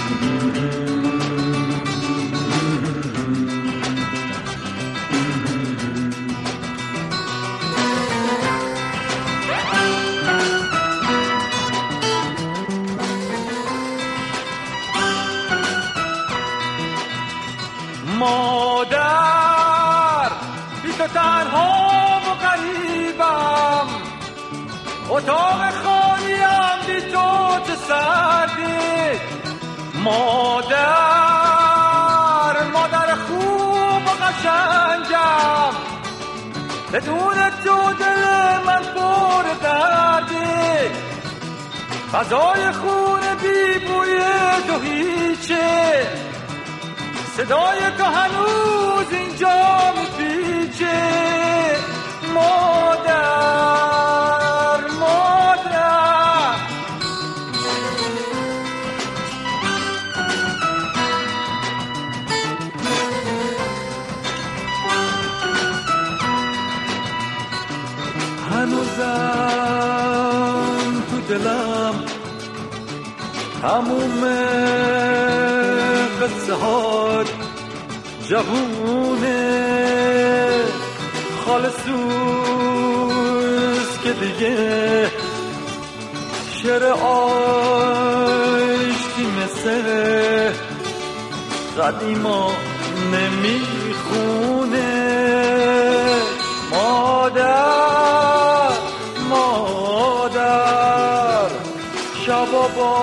مادر بی تو تنها و غریبم، اتاق خالیم بی تو چه سردی. مادر خوب و قشنگم، بدون تو دل من پر دردی. غذای خونه بی بوی تو هیچه، صدای تو هنوز اینجا میپیچه. مادر هنوزم تو دلم تموم قصه هات جوونه، خالصوز که دیگه شعر آشتی مثل قدیما نمیخونه. مادر شبا با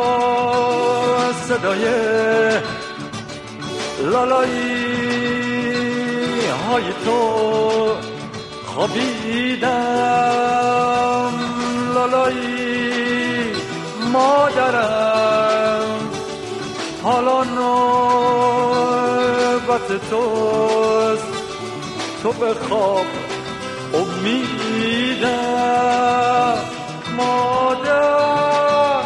صدای لالایی های تو خوابیدم. لالایی مادرم، حالا نوبت توست، تو به خواب امیدم. مادر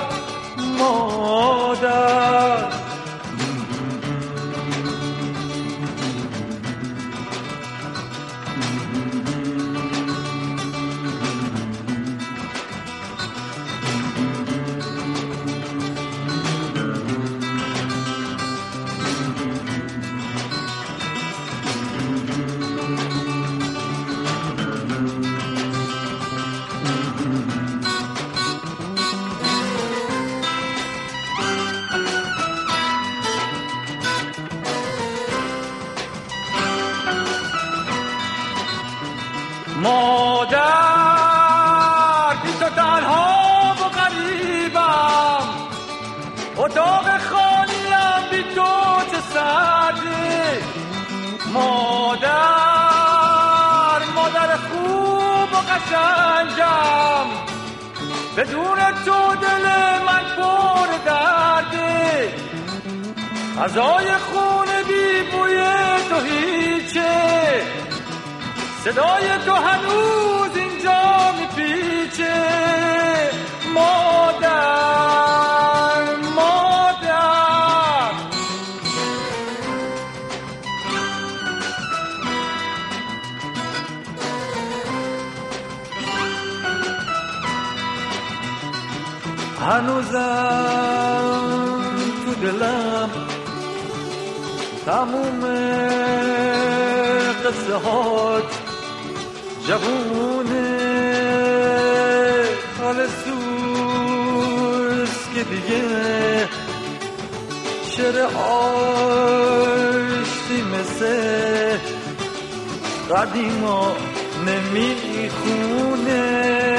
بی تو تنها و غریبم، اتاق خالیم بی تو چه سردی. مادر خوب و قشنگم، بدون تو دل من پر دردی. غذای خونه بی بوی تو هیچه، صدای تو هنوز اینجا میپیچه. مادر هنوزم تو دلم تموم قصه هات جوونه، خالصوز که دیگه شعر آشتی مثل قدیما نمیخونه.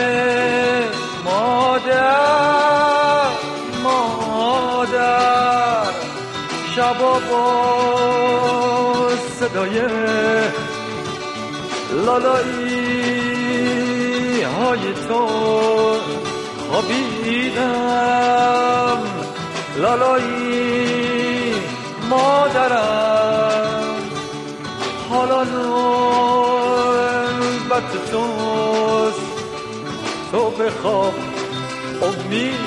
مادر شبا با صدای لالایی های تو خوابیدم. لالایی مادرم، حالا نوبت توست، تو به خواب امید